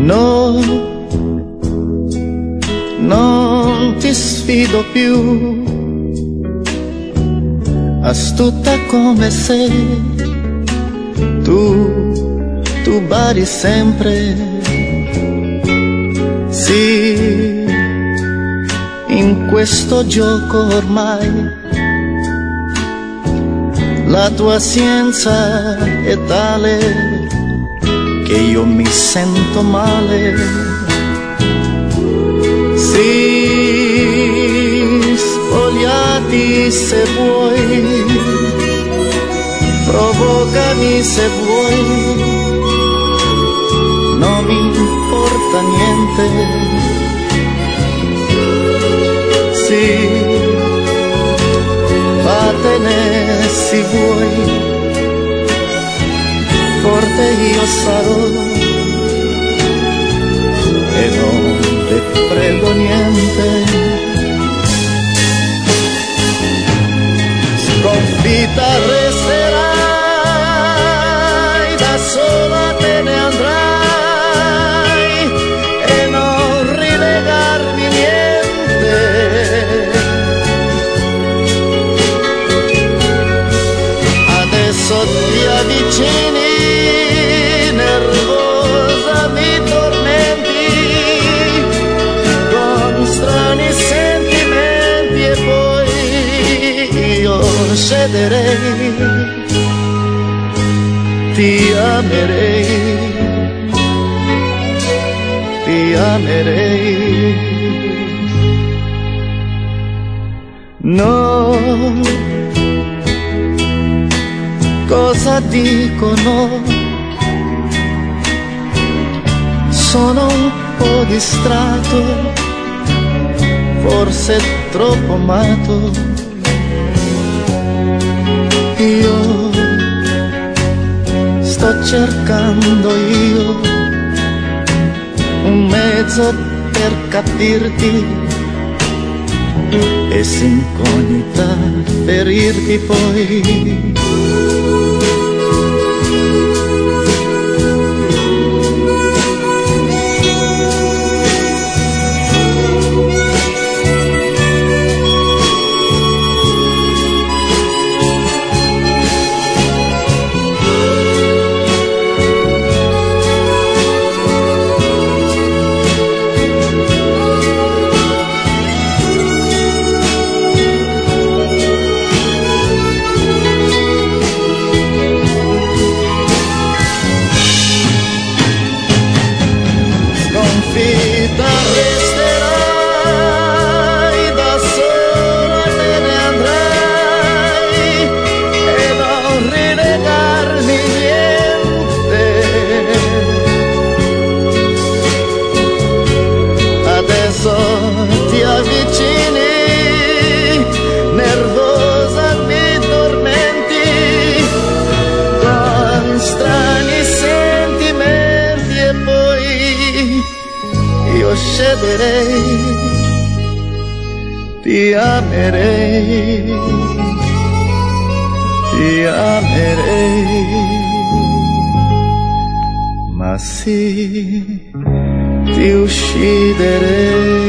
No, non ti sfido più, astuta come sei, tu badi sempre, sì, in questo gioco ormai la tua scienza è tale che io mi sento male. Sì, spogliati se vuoi, provocami se vuoi, non mi importa niente. Sì, vattene se vuoi, forte io sarò e non te prego niente. Sconfitta resterai, da sola te ne andrai e non rilegarmi niente. Adesso ti avvicini, nervosa mi tormenti con strani sentimenti e poi io cederei, ti amerei, ti amerei. No, cosa dicono? Sono un po' distratto, forse troppo amato. Io sto cercando un mezzo per capirti e s'incognita ferirti poi. Sconfitta resterai, da sola te ne andrai e non rilegarmi niente. Adesso ti avvicini, nervosa mi tormenti con strani sentimenti e poi io cederei, ti amerei, ti amerei, ma sì, ti ucciderei.